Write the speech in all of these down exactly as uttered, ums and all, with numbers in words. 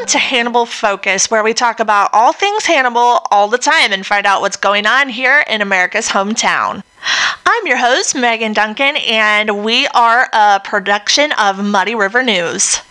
to Hannibal Focus, where we talk about all things Hannibal all the time and find out what's going on here in America's hometown. I'm your host, Megan Duncan, and we are a production of Muddy River News.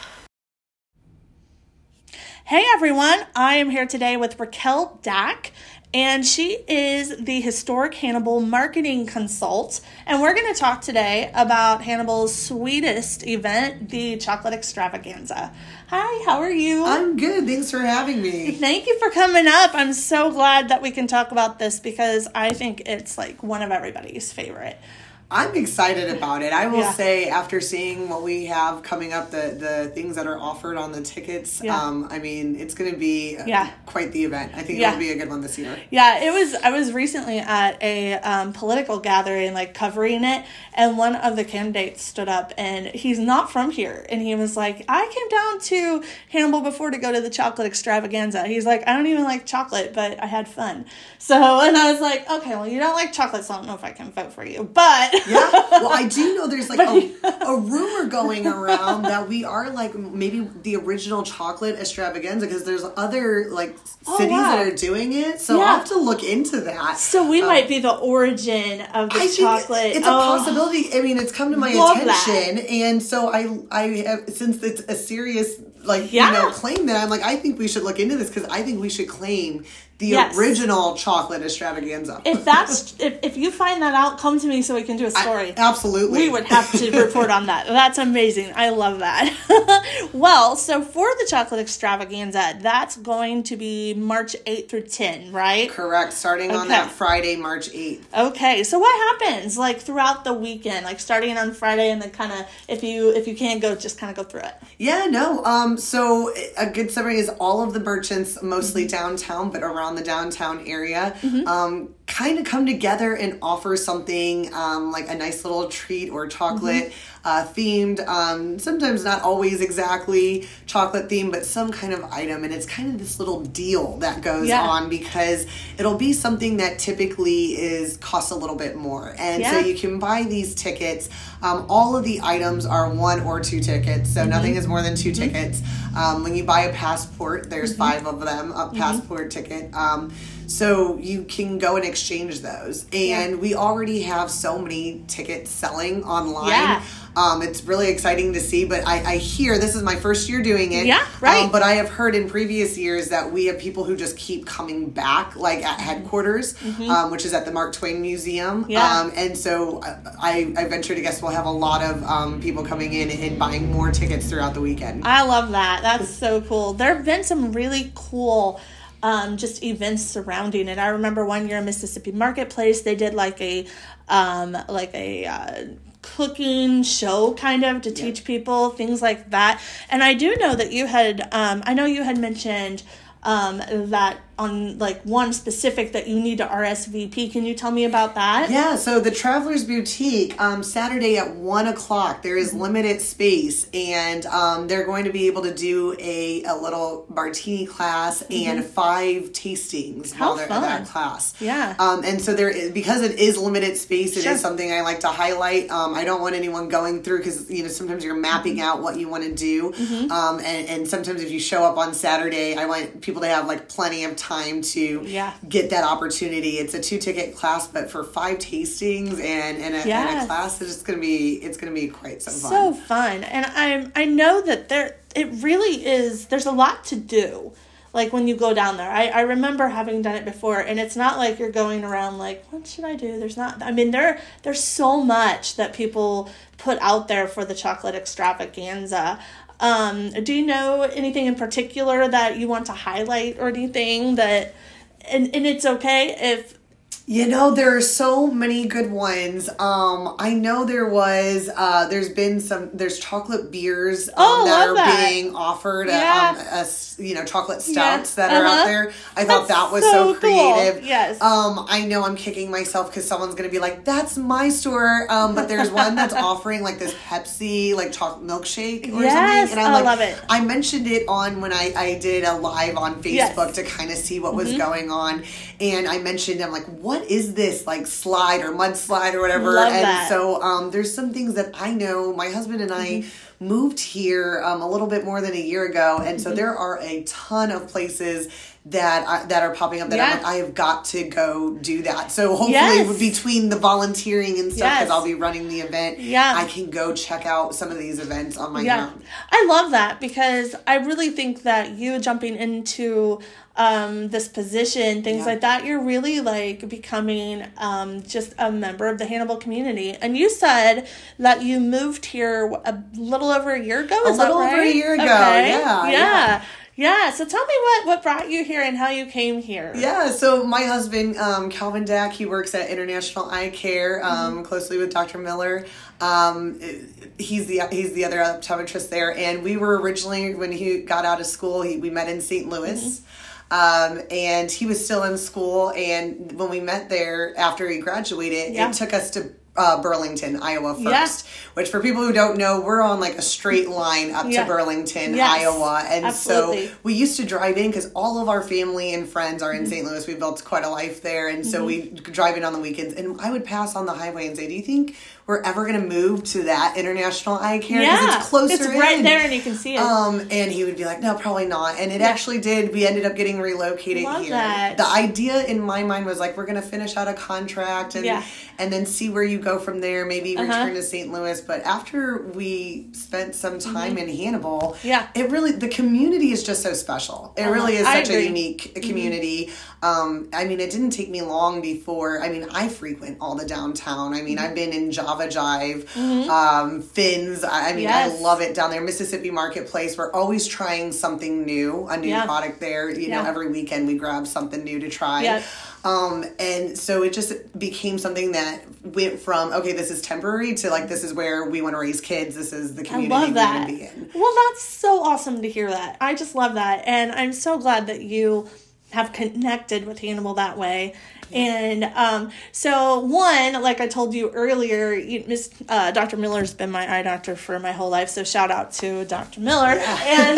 Hey everyone, I am here today with Raquel Dack, and she is the Historic Hannibal Marketing Consult, and we're going to talk today about Hannibal's sweetest event, the Chocolate Extravaganza. Hi, how are you? I'm good. Thanks for having me. Thank you for coming up. I'm so glad that we can talk about this because I think it's like one of everybody's favorite. I'm excited about it. I will yeah. say, after seeing what we have coming up, the, the things that are offered on the tickets, yeah. um, I mean, it's going to be yeah. quite the event. I think yeah. it'll be a good one this year. Yeah, it was. I was recently at a um, political gathering, like covering it, and one of the candidates stood up, and he's not from here, and he was like, I came down to Hannibal before to go to the Chocolate Extravaganza. He's like, I don't even like chocolate, but I had fun. So, and I was like, okay, well, you don't like chocolate, so I don't know if I can vote for you, but... Yeah, well, I do know there's like a, a rumor going around that we are like maybe the original chocolate extravaganza because there's other like oh, cities wow. that are doing it. So yeah. I'll have to look into that. So we um, might be the origin of the I chocolate. Think it's a oh, possibility. I mean, it's come to my attention, that. and so I, I have, since it's a serious like yeah. you know claim that I'm like I think we should look into this because I think we should claim the yes. original chocolate extravaganza. If that's if, if you find that out, come to me so we can do a story. I, absolutely. We would have to report on that. That's amazing. I love that. Well, so for the chocolate extravaganza, that's going to be March eighth through tenth, right? Correct. Starting okay. on that Friday, March eighth. Okay. So what happens like throughout the weekend, like starting on Friday and then kind of if you if you can't go, just kind of go through it? Yeah, no. Um, so a good summary is all of the merchants, mostly mm-hmm. downtown, but around the downtown area, mm-hmm. um, kind of come together and offer something um, like a nice little treat or chocolate mm-hmm. uh, themed. Um, sometimes not always exactly chocolate themed, but some kind of item. And it's kind of this little deal that goes yeah. on because it'll be something that typically is costs a little bit more. And yeah. so you can buy these tickets. Um, all of the items are one or two tickets. So mm-hmm. nothing is more than two mm-hmm. tickets. Um, when you buy a passport, there's mm-hmm. five of them, a passport mm-hmm. ticket. Um, so you can go and exchange those. And yeah. we already have so many tickets selling online. Yeah. Um, it's really exciting to see, but I, I hear, this is my first year doing it. Yeah, right. Um, but I have heard in previous years that we have people who just keep coming back, like at headquarters, mm-hmm. um, which is at the Mark Twain Museum. Yeah. Um, and so I, I venture to guess we'll have a lot of um, people coming in and buying more tickets throughout the weekend. I love that. That's so cool. There have been some really cool Um, just events surrounding it. I remember one year in Mississippi Marketplace, they did like a um, like a uh, cooking show kind of to yeah. teach people things like that. And I do know that you had, um, I know you had mentioned um, that on like one specific that you need to R S V P. Can you tell me about that? Yeah, so the Traveler's Boutique, um, Saturday at one o'clock, there is limited space, and um, they're going to be able to do a, a little martini class mm-hmm. and five tastings How while they're fun. at that class. Yeah. Um, and so there is, because it is limited space, it sure. is something I like to highlight. Um, I don't want anyone going through, because, you know, sometimes you're mapping mm-hmm. out what you want to do. Mm-hmm. Um, and, and sometimes if you show up on Saturday, I want people to have like plenty of time time to yeah. get that opportunity. It's a two ticket class, but for five tastings and, and, a, yes. and a class, it's just going to be, it's going to be quite some fun. So fun. And I I know that there, it really is, there's a lot to do. Like when you go down there, I, I remember having done it before, and it's not like you're going around like, what should I do? There's not, I mean, there, there's so much that people put out there for the chocolate extravaganza. Um, do you know anything in particular that you want to highlight or anything that, and, and it's okay if, you know, there are so many good ones. Um, I know there was, uh, there's been some, there's chocolate beers um, oh, that are that. being offered, yeah. um, as, you know, chocolate stouts yeah. that are uh-huh. out there. I thought That's that was so so creative. Cool. Yes. Um, I know I'm kicking myself because someone's going to be like, that's my store. Um, but there's one that's offering like this Pepsi, like chocolate milkshake or yes. something. And I'm I like, love it. I mentioned it on when I, I did a live on Facebook yes. to kind of see what was mm-hmm. going on. And I mentioned, I'm like, what is this? Like slide or mud slide or whatever. Love and that. so um, there's some things that I know my husband and I, mm-hmm. moved here um, a little bit more than a year ago, and so there are a ton of places that I, that are popping up that yeah. I'm like, I have got to go do that. So hopefully yes. between the volunteering and stuff, because yes. I'll be running the event, yeah. I can go check out some of these events on my yeah. own. I love that, because I really think that you jumping into um, this position, things yeah. like that, you're really like becoming um, just a member of the Hannibal community. And you said that you moved here a little over a year ago. Is a little that right? over a year ago. Okay. Yeah. Yeah. yeah. Yeah, so tell me what, what brought you here and how you came here. Yeah, so my husband, um, Calvin Dack, he works at International Eye Care, um, mm-hmm. closely with Doctor Miller. Um, he's the he's the other optometrist there, and we were originally, when he got out of school, he, we met in Saint Louis. Mm-hmm. Um, and he was still in school, and when we met there after he graduated, yeah. it took us to Uh, Burlington, Iowa first, yeah. which for people who don't know, we're on like a straight line up yeah. to Burlington, yes. Iowa. And Absolutely. so we used to drive in because all of our family and friends are in mm-hmm. Saint Louis. We built quite a life there. And so mm-hmm. we drive in on the weekends, and I would pass on the highway and say, do you think we're ever going to move to that International Eye Care? Because yeah. it's closer It's right in. there and you can see it. Um, and he would be like, no, probably not. And it yeah. actually did. We ended up getting relocated Love here. That. The idea in my mind was like, we're going to finish out a contract and yeah. and then see where you go from there. Maybe uh-huh. return to Saint Louis. But after we spent some time mm-hmm. in Hannibal, yeah. it really, the community is just so special. It uh-huh. really is I such agree. a unique community. Mm-hmm. Um, I mean, it didn't take me long before, I mean, I frequent all the downtown. I mean, mm-hmm. I've been in Java Jive, mm-hmm. um, Finn's. I, I mean, yes. I love it down there. Mississippi Marketplace. We're always trying something new, a new yeah. product there. You yeah. know, every weekend we grab something new to try. Yeah. Um, and so it just became something that went from, okay, this is temporary to like, this is where we want to raise kids. This is the community I love that. we want to be in. Well, that's so awesome to hear that. I just love that. And I'm so glad that you have connected with Hannibal that way. And um, so one, like I told you earlier, you, Miss uh, Doctor Miller's been my eye doctor for my whole life. So shout out to Doctor Miller. Yeah. And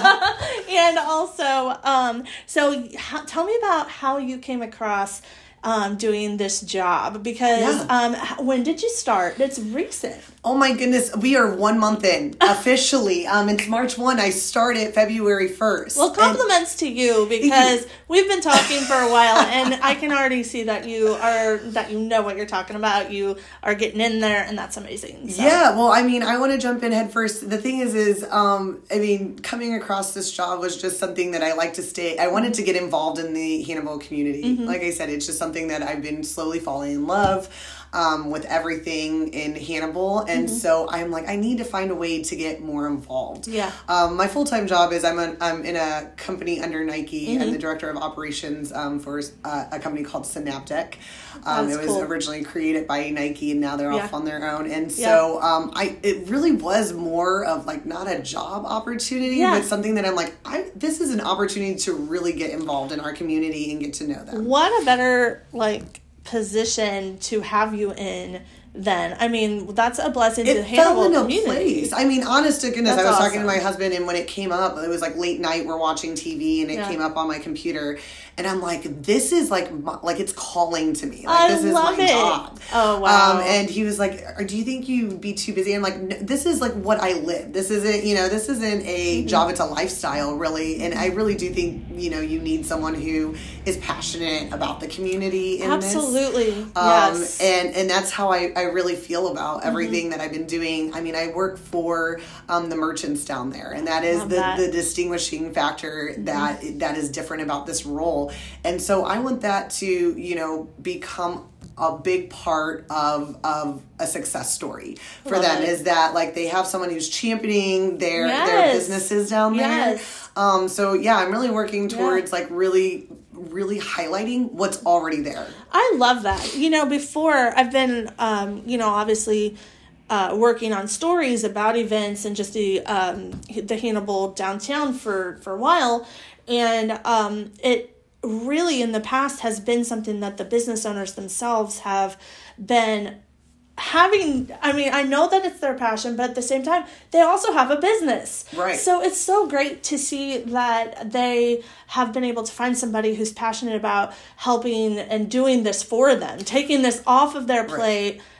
and also, um, so how, tell me about how you came across um, doing this job, because yeah. um, when did you start? It's recent. Oh my goodness, we are one month in officially. Um, it's March first. I started February first. Well, compliments and, to you, because you. we've been talking for a while, and I can already see that you are that you know what you're talking about. You are getting in there, and that's amazing. So. Yeah, well, I mean, I want to jump in head first. The thing is, is um, I mean, coming across this job was just something that I like to stay. I wanted to get involved in the Hannibal community. Mm-hmm. Like I said, it's just something that I've been slowly falling in love Um, with everything in Hannibal. And mm-hmm. so I'm like, I need to find a way to get more involved. Yeah. Um, my full-time job is I'm, a, I'm in a company under Nike. Mm-hmm. I'm the director of operations um, for uh, a company called Synaptech. Um, it was cool. originally created by Nike, and now they're yeah. off on their own. And so yeah. um, I it really was more of like not a job opportunity, yeah. but something that I'm like, I this is an opportunity to really get involved in our community and get to know them. What a better like position to have you in then. I mean, that's a blessing it to the Hannibal fell into community. Place. I mean, honest to goodness, that's I was awesome. talking to my husband, and when it came up, it was like late night, we're watching T V, and it yeah. came up on my computer, and I'm like, this is like, my, like it's calling to me. Like, I this is love my it. job. Oh, wow. Um, and he was like, do you think you'd be too busy? I'm like, no, this is like what I live. This isn't, you know, this isn't a mm-hmm. job, it's a lifestyle, really. And I really do think, you know, you need someone who is passionate about the community in Absolutely. this. Um, yes. And, and that's how I, I really feel about everything mm-hmm. that I've been doing. I mean, I work for um, the merchants down there, and that is the, that. the distinguishing factor mm-hmm. that that is different about this role. And so I want that to, you know, become a big part of of a success story for Love them it. Is that like they have someone who's championing their yes. their businesses down there. Yes. Um, so yeah, I'm really working towards yeah. like really really highlighting what's already there. I love that. You know, before I've been, um, you know, obviously uh, working on stories about events and just the um, the Hannibal downtown for, for a while. And um, it really in the past has been something that the business owners themselves have been having. I mean, I know that it's their passion, but at the same time, they also have a business. Right. So it's so great to see that they have been able to find somebody who's passionate about helping and doing this for them, taking this off of their plate. Right.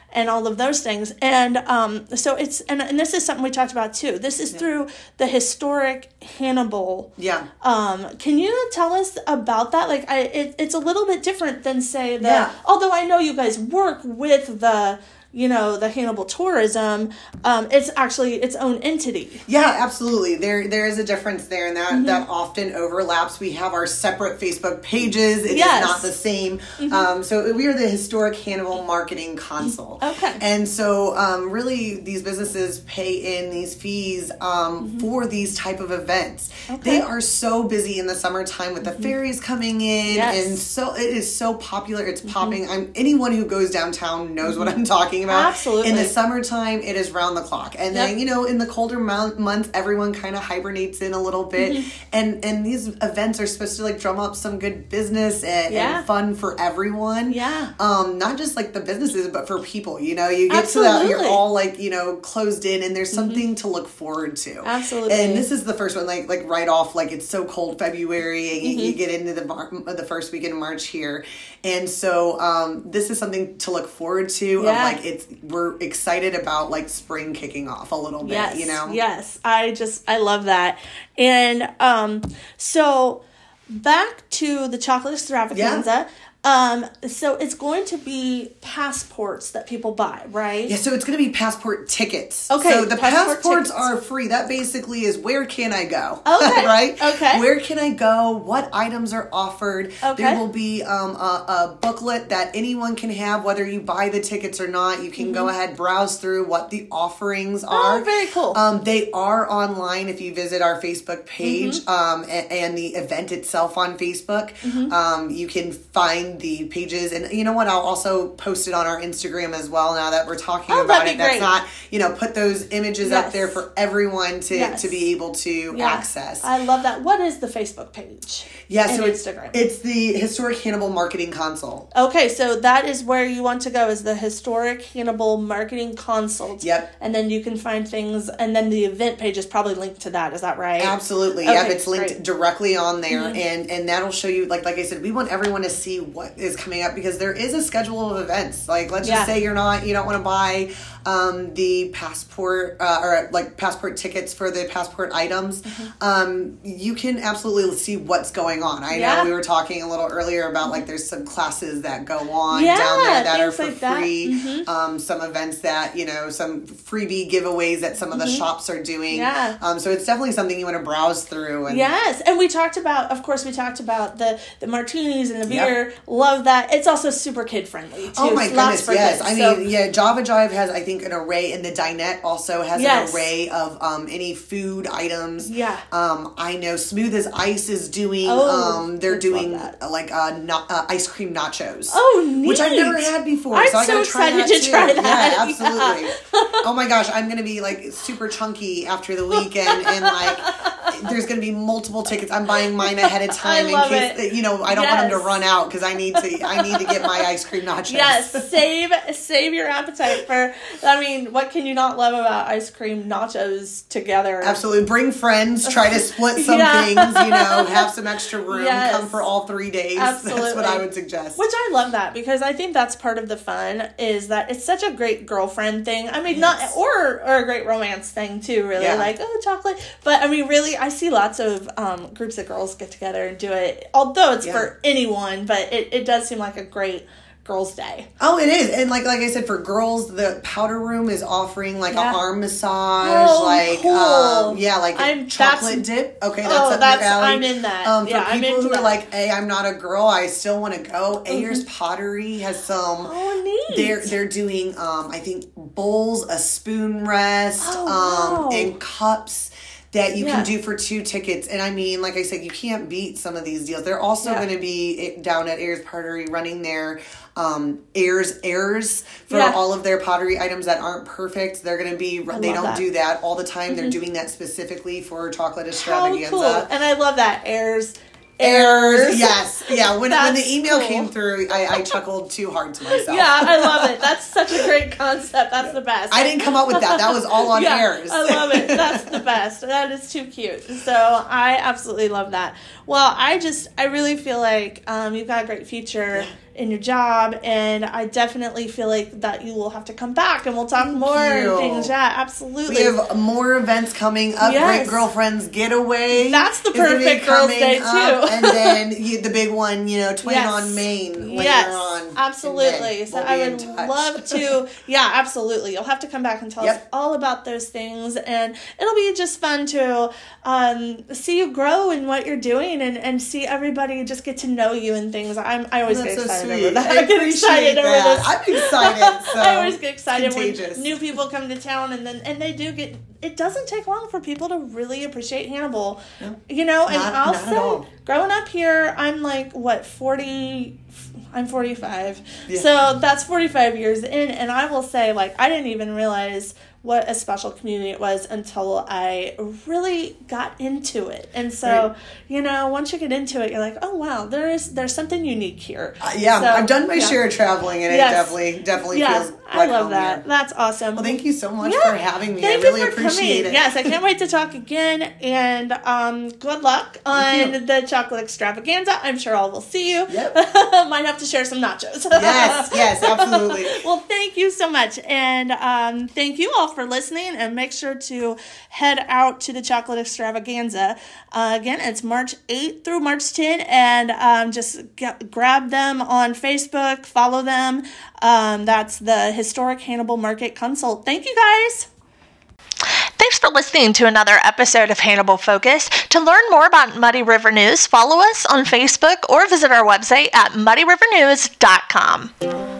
and all of those things. And um, so it's, and, and this is something we talked about too. This is yeah. through the historic Hannibal. Yeah. Um, can you tell us about that? Like, I, it, it's a little bit different than, say, the, yeah. although I know you guys work with the, you know, the Hannibal Tourism, um, it's actually its own entity. Yeah, absolutely. There, there is a difference there, and that, mm-hmm. that often overlaps. We have our separate Facebook pages. It yes. is not the same. Mm-hmm. Um, so we are the Historic Hannibal Marketing Council. Okay. And so um, really these businesses pay in these fees um, mm-hmm. for these type of events. Okay. They are so busy in the summertime with the mm-hmm. ferries coming in, yes. and so it is so popular. It's mm-hmm. popping. I'm, anyone who goes downtown knows mm-hmm. what I'm talking about. Absolutely. In the summertime, it is round the clock. And yep. then, you know, in the colder month, months, everyone kind of hibernates in a little bit. Mm-hmm. And and these events are supposed to, like, drum up some good business and, yeah. and fun for everyone. Yeah. Um, not just, like, the businesses, but for people. You know, you get Absolutely. to that, you're all, like, you know, closed in, and there's something mm-hmm. to look forward to. Absolutely. And this is the first one, like, like right off, like, it's so cold February, and mm-hmm. you, you get into the, Mar- the first weekend of March here. And so um, this is something to look forward to. Yeah. Of, like, it's, we're excited about, like, spring kicking off a little bit, yes, you know? Yes, I just, I love that. And um, so back to the chocolate extravaganza. Yeah. Um, so it's going to be passports that people buy, right? Yeah, so it's going to be passport tickets. Okay. So the passport passports tickets. are free. That basically is, where can I go? Okay. Right? Okay. Where can I go? What items are offered? Okay. There will be um, a, a booklet that anyone can have, whether you buy the tickets or not. You can mm-hmm. go ahead, browse through what the offerings are. Oh, very cool. Um, they are online if you visit our Facebook page mm-hmm. um, and, and the event itself on Facebook. Mm-hmm. Um, you can find the pages. And you know what? I'll also post it on our Instagram as well now that we're talking oh, about it. That's great. Not, you know, put those images yes. up there for everyone to, yes. to be able to yeah. access. I love that. What is the Facebook page? Yeah, so and it's, Instagram. It's the Historic Hannibal Marketing Consult. Okay, so that is where you want to go, is the Historic Hannibal Marketing Consult. Yep. And then you can find things, and then the event page is probably linked to that. Is that right? Absolutely. Okay, yep, it's linked great. directly on there. Mm-hmm. And, and that'll show you, like like I said, we want everyone to see what is coming up, because there is a schedule of events. Like, let's yeah. just say you're not, you don't want to buy um, the passport uh, or like passport tickets for the passport items. Mm-hmm. Um, you can absolutely see what's going on. I yeah. know we were talking a little earlier about, like, there's some classes that go on yeah, down there that are for like free. Mm-hmm. Um, some events that, you know, some freebie giveaways that some of the mm-hmm. shops are doing. Yeah. Um, so it's definitely something you want to browse through. And yes. And we talked about, of course, we talked about the, the martinis and the beer. Yep. Love that. It's also super kid friendly too. Oh my Lots goodness, yes. Kids, I so. mean, yeah, Java Jive has, I think, an array, and the Dinette also has yes. an array of um, any food items. Yeah. Um, I know Smooth as Ice is doing, oh, um, they're doing uh, like uh, no, uh, ice cream nachos. Oh, neat. Which I've never had before. I'm so I so gotta try excited that to too. try that. Yeah, absolutely. Yeah. Oh my gosh, I'm going to be like super chunky after the weekend, and like there's going to be multiple tickets. I'm buying mine ahead of time I in love case, it. you know, I don't yes. want them to run out, because I need to, I need to get my ice cream nachos. Yes, save save your appetite for, I mean, what can you not love about ice cream nachos together? Absolutely. Bring friends, try to split some yeah. things, you know, have some extra room, yes. come for all three days. Absolutely. That's what I would suggest. Which I love that, because I think that's part of the fun, is that it's such a great girlfriend thing. I mean, yes. not, or, or a great romance thing too, really. Yeah. Like, oh, chocolate. But I mean, really, I see lots of um, groups of girls get together and do it, although it's yeah. for anyone, but it, it does seem like a great girls' day. Oh, it is. And like like I said, for girls, the powder room is offering like yeah. an arm massage, oh, like cool. um, yeah, like I'm, a chocolate dip. Okay, that's oh, up that's, your alley. I'm in that. Um, for yeah, I'm people into who that. are like, hey, I'm not a girl, I still want to go. Mm-hmm. Ayers Pottery has some. Oh, neat. They're they're doing um, I think bowls, a spoon rest, oh, um, wow. and cups that you yeah. can do for two tickets. And I mean, like I said, you can't beat some of these deals. They're also yeah. going to be down at Ayers Pottery running their um, Ayers Airs for yeah. all of their pottery items that aren't perfect. They're going to be, I they don't that. do that all the time. Mm-hmm. They're doing that specifically for Chocolate Extravaganza. How cool. And I love that. Airs. Airs, yes, yes. yeah, when, when the email cool. came through, I, I chuckled too hard to myself. Yeah, I love it. That's such a great concept. That's the best. I didn't come up with that. That was all on yeah, airs. I love it. That's the best. That is too cute. So I absolutely love that. Well, I just, I really feel like um, you've got a great future in your job, and I definitely feel like that you will have to come back and we'll talk Thank more you. and things. Yeah, absolutely. We have more events coming up. Yes. Great Girlfriends Getaway. That's the is gonna be perfect Girls' coming Day, up. too. And then you, the big one, you know, Twain Yes. on Main later Yes, on. absolutely. So We'll I be in would touch. love to, yeah, absolutely. You'll have to come back and tell Yep. us all about those things, and it'll be just fun to um, see you grow in what you're doing, and, and see everybody just get to know you and things. I'm I always Oh, get that's so excited sweet. over that. I I get appreciate excited over that. this. I'm excited. So I always get excited contagious. when new people come to town, and then and they do get. It doesn't take long for people to really appreciate Hannibal, No, you know. And not- I'll not at say, all. growing up here, I'm like what forty. I'm forty-five, Yeah. so that's forty-five years in, and I will say, like, I didn't even realize what a special community it was until I really got into it. And so, Right. you know, once you get into it, you're like, oh wow, there is there's something unique here. Uh, yeah, So, I've done my yeah. share of traveling, and Yes. it definitely, definitely Yeah, feels I like love home that. here. That's awesome. Well, thank you so much Yeah. for having me. Thank I really you for appreciate coming. it. Yes, I can't wait to talk again. And um, good luck Thank on the chocolate extravaganza. I'm sure all will see you. Yep. Might have to share some nachos. Yes, yes, absolutely. Well, thank you so much. And um, thank you all for listening. And make sure to head out to the chocolate extravaganza. Uh, again, it's March eighth through March tenth. And um, just get, grab them on Facebook. Follow them. Um, that's the Historic Hannibal Market Consult. Thank you, guys. Thanks for listening to another episode of Hannibal Focus. To learn more about Muddy River News, follow us on Facebook or visit our website at muddy river news dot com.